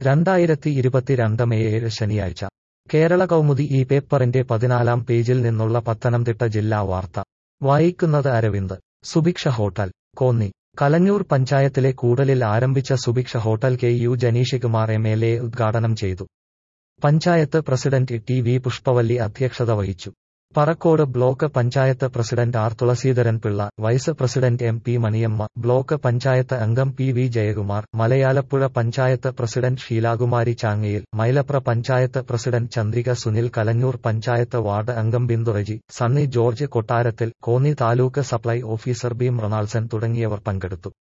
2022 May 7 ശനിയാഴ്ച കേരള കൗമുദി ഈ പേപ്പറിന്റെ 14-ാം പേജിൽ നിന്നുള്ള പത്തനംതിട്ട ജില്ലാ വാർത്ത വായിക്കുന്നത് അരവിന്ദ്. സുഭിക്ഷ ഹോട്ടൽ കോന്നി. കലഞ്ഞൂർ പഞ്ചായത്തിലെ കൂടലിൽ ആരംഭിച്ച Subhiksha hotel KU Jenishkumar MLA ഉദ്ഘാടനം ചെയ്തു. പഞ്ചായത്ത് പ്രസിഡന്റ് TV പുഷ്പവല്ലി അധ്യക്ഷത വഹിച്ചു. Parakkode block panchayat president R Thulaseedharan Pillai, vice president MP Maniyamma, block panchayat അംഗം PV Jayakumar, Malayalapuzha panchayat president Sheelakumari Changayil, Mylapra panchayat president Chandrika Sunil, Kalanjoor panchayat ward അംഗം Bindu Reji, Sunny George Kottarathil, Konni taluk supply officer B. Mrinalsen തുടങ്ങിയവർ പങ്കെടുത്തു.